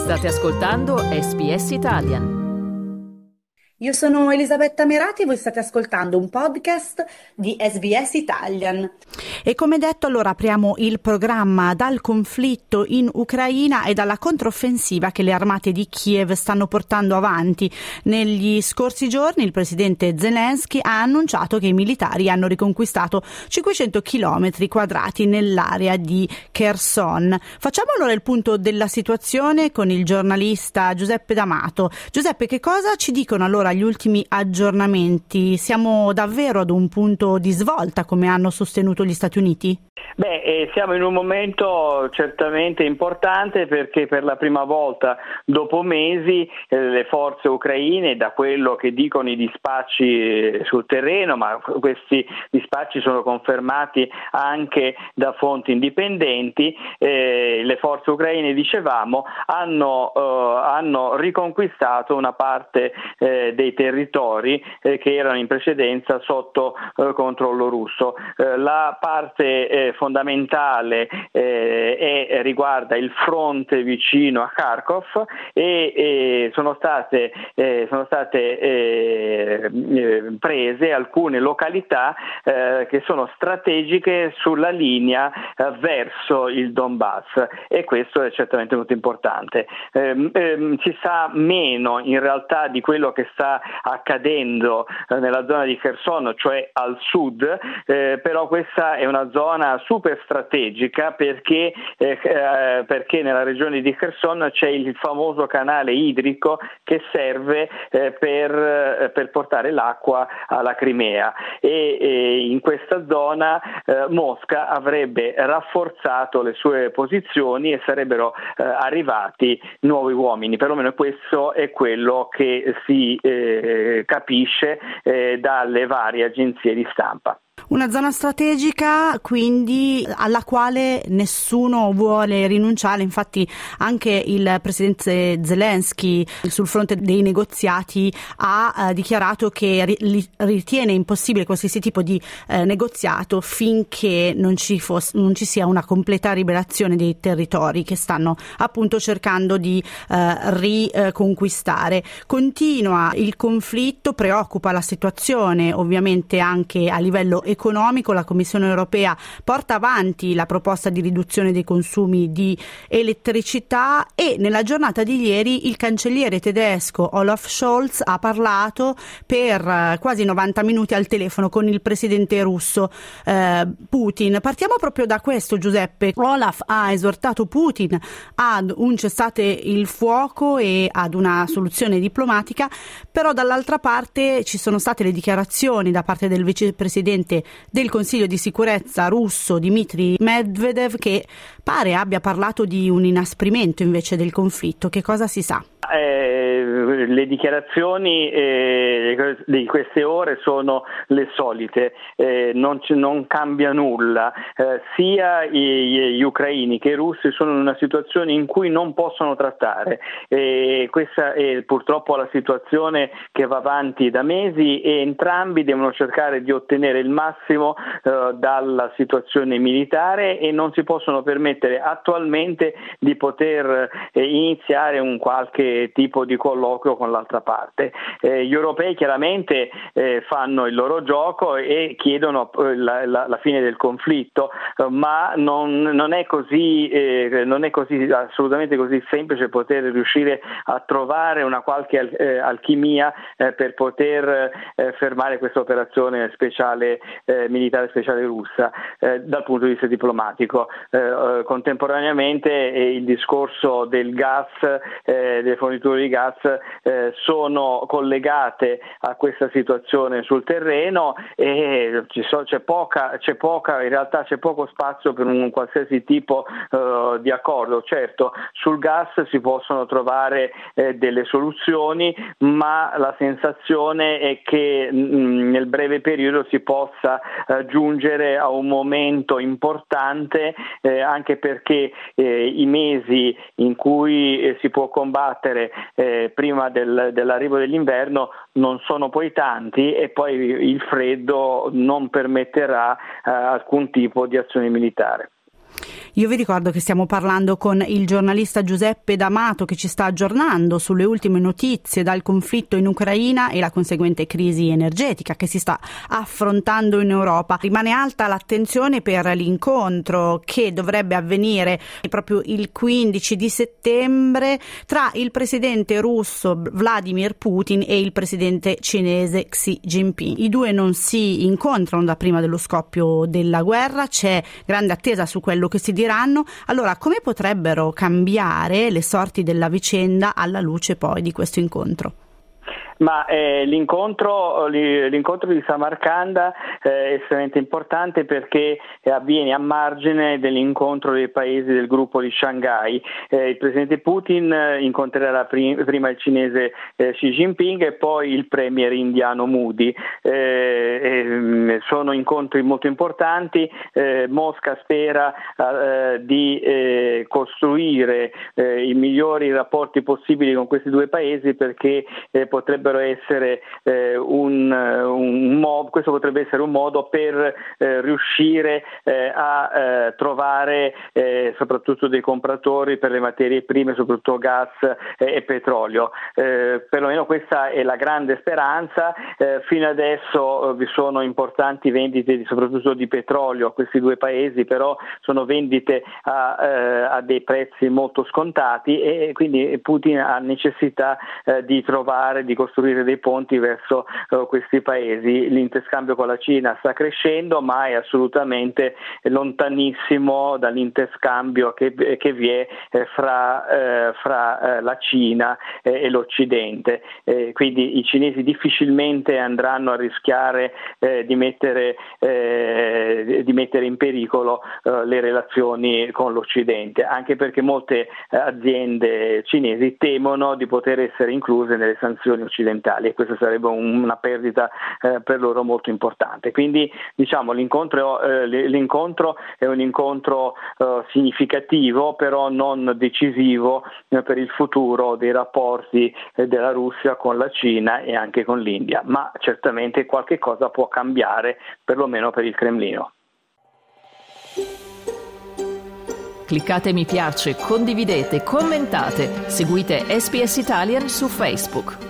State ascoltando SBS Italian. Io sono Elisabetta Merati e voi state ascoltando un podcast di SBS Italian. E come detto, allora apriamo il programma dal conflitto in Ucraina e dalla controffensiva che le armate di Kiev stanno portando avanti. Negli scorsi giorni il presidente Zelensky ha annunciato che i militari hanno riconquistato 500 chilometri quadrati nell'area di Kherson. Facciamo allora il punto della situazione con il giornalista Giuseppe D'Amato. Giuseppe, che cosa ci dicono allora gli ultimi aggiornamenti? Siamo davvero ad un punto di svolta, come hanno sostenuto gli Stati Uniti? Siamo in un momento certamente importante perché per la prima volta dopo mesi le forze ucraine, da quello che dicono i dispacci sul terreno, ma questi dispacci sono confermati anche da fonti indipendenti, le forze ucraine, dicevamo, hanno riconquistato una parte dei territori che erano in precedenza sotto controllo russo. La parte fondamentale riguarda il fronte vicino a Kharkov e sono state prese alcune località che sono strategiche sulla linea verso il Donbass, e questo è certamente molto importante. Si sa meno in realtà di quello che sta accadendo nella zona di Kherson, cioè al sud, però questa è una zona super strategica perché nella regione di Kherson c'è il famoso canale idrico che serve per portare l'acqua alla Crimea, e in questa zona Mosca avrebbe rafforzato le sue posizioni e sarebbero arrivati nuovi uomini, perlomeno questo è quello che si capisce dalle varie agenzie di stampa. Una zona strategica quindi alla quale nessuno vuole rinunciare, infatti anche il presidente Zelensky sul fronte dei negoziati ha dichiarato che ritiene impossibile qualsiasi tipo di negoziato finché non ci sia una completa liberazione dei territori che stanno appunto cercando di riconquistare. Continua il conflitto, preoccupa la situazione ovviamente anche a livello economico. La Commissione europea porta avanti la proposta di riduzione dei consumi di elettricità e nella giornata di ieri il cancelliere tedesco Olaf Scholz ha parlato per quasi 90 minuti al telefono con il presidente russo Putin. Partiamo proprio da questo, Giuseppe. Olaf ha esortato Putin ad un cessate il fuoco e ad una soluzione diplomatica, però dall'altra parte ci sono state le dichiarazioni da parte del vicepresidente del Consiglio di sicurezza russo Dmitry Medvedev, che pare abbia parlato di un inasprimento invece del conflitto. Che cosa si sa? Le dichiarazioni di queste ore sono le solite, non cambia nulla, sia gli ucraini che i russi sono in una situazione in cui non possono trattare, questa è purtroppo la situazione che va avanti da mesi e entrambi devono cercare di ottenere il massimo dalla situazione militare e non si possono permettere attualmente di poter iniziare un qualche tipo di colloquio con l'altra parte. Gli europei chiaramente fanno il loro gioco e chiedono la fine del conflitto, ma non è così assolutamente così semplice poter riuscire a trovare una qualche alchimia per poter fermare questa operazione speciale militare speciale russa dal punto di vista diplomatico. Contemporaneamente il discorso del gas, delle forniture di gas sono collegate a questa situazione sul terreno e c'è poco spazio per un qualsiasi tipo di accordo. Certo, sul gas si possono trovare delle soluzioni, ma la sensazione è che nel breve periodo si possa giungere a un momento importante, anche perché i mesi in cui si può combattere prima dell'arrivo dell'inverno non sono poi tanti e poi il freddo non permetterà alcun tipo di azione militare. Io vi ricordo che stiamo parlando con il giornalista Giuseppe D'Amato, che ci sta aggiornando sulle ultime notizie dal conflitto in Ucraina e la conseguente crisi energetica che si sta affrontando in Europa. Rimane alta l'attenzione per l'incontro che dovrebbe avvenire proprio il 15 di settembre tra il presidente russo Vladimir Putin e il presidente cinese Xi Jinping. I due non si incontrano da prima dello scoppio della guerra, c'è grande attesa su quello che si diranno. Allora, come potrebbero cambiare le sorti della vicenda alla luce poi di questo incontro? Ma l'incontro di Samarcanda è estremamente importante perché avviene a margine dell'incontro dei paesi del gruppo di Shanghai. Il presidente Putin incontrerà prima il cinese Xi Jinping e poi il premier indiano Modi. Sono incontri molto importanti. Mosca spera di costruire i migliori rapporti possibili con questi due paesi perché potrebbero essere questo potrebbe essere un modo per riuscire a trovare soprattutto dei compratori per le materie prime, soprattutto gas e petrolio. Perlomeno questa è la grande speranza. Fino adesso vi sono importanti vendite soprattutto di petrolio a questi due paesi, però sono vendite a dei prezzi molto scontati e quindi Putin ha necessità di costruire dei ponti verso questi paesi. L'interscambio con la Cina sta crescendo, ma è assolutamente lontanissimo dall'interscambio che vi è fra la Cina e l'Occidente. Quindi i cinesi difficilmente andranno a rischiare di mettere in pericolo le relazioni con l'Occidente, anche perché molte aziende cinesi temono di poter essere incluse nelle sanzioni occidentali e questa sarebbe una perdita per loro molto importante. Quindi diciamo l'incontro è un incontro significativo, però non decisivo per il futuro dei rapporti della Russia con la Cina e anche con l'India, ma certamente qualche cosa può cambiare, perlomeno per il Cremlino. Cliccate mi piace, condividete, commentate, seguite SPS Italian su Facebook.